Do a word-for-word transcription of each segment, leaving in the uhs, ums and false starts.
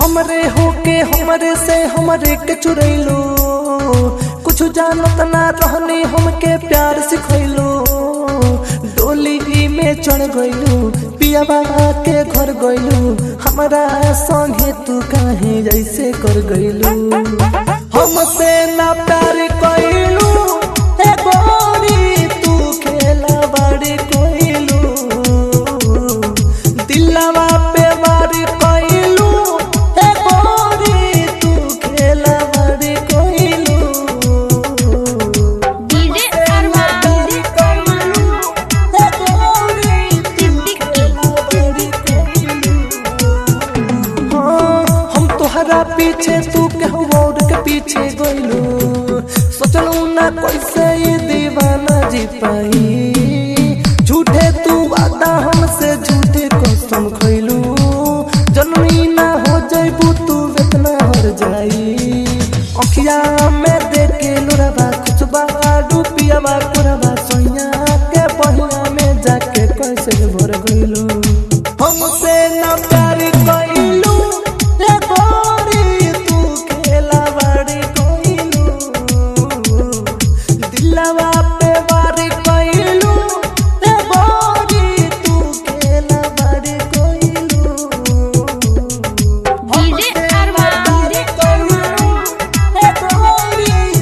हमरे होके हमरे से हमरे के चुरैलो, कुछ जानत ना रहनी हमके प्यार सिखैलो। डोली में चढ़ गइलू, पिया बाबा के घर गइलू, हमरा संगे तू काहे जैसे कर गइलू। हमसे ना प्यार कइलू ए गोरी, तू खेला बाड़ी कइलू, दिलवा पे वार कइलू ए गोरी, तू खेला बाड़ी कइलू। डीजे अरमान ए गोरी, तू खेला बाड़ी कइलू। हाँ, हम तोहरा पीछे तू केहू और के पीछे गइलू, सोचलू ना कैसे ये दीवाना जी पाई। झूठे तू वादा हमसे झूठे कसम खइलू, जनमी ना हो जइबू तू इतना हर जाई। अखिया में देखे लोरबा खुशबा डूबियाबा कोरबा सोइया के बहिया में जाके कैसे भर गइलू। हमसे ना प्यार कइलू ए गोरी, तू खेला बाड़ी कइलू, दिलवा पे वार कइलू ए गोरी, तू खेला बाड़ी कइलू। डीजे अरमान ए गोरी,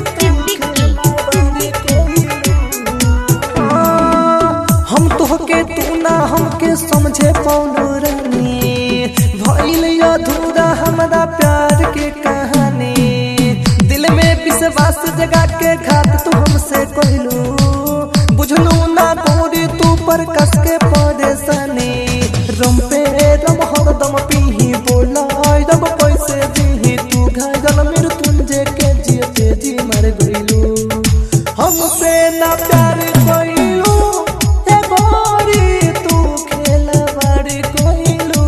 हम तोहके तू ना हमके समझे पौनो रानी, भइल अधूरा हमरा प्यार के कहानी। दिल में विश्वास जगा के घात तू हमसे कइलू, बुझलू ना गोरी तू पर कस के परेशानी। रम पे रम हरदम पीही बोला रब कैसे जीही, तू घायल मृत्युंजय के जियते जी मर गइलू। हमसे ना प्यार कइलू ए गोरी, तू खेला बाड़ी कइलू,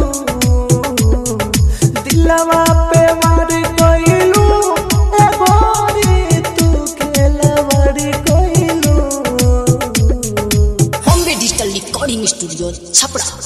दिलवा पे वार कइलू ए गोरी, तू खेला बाड़ी कइलू। Bombay digital recording studio Chhapra.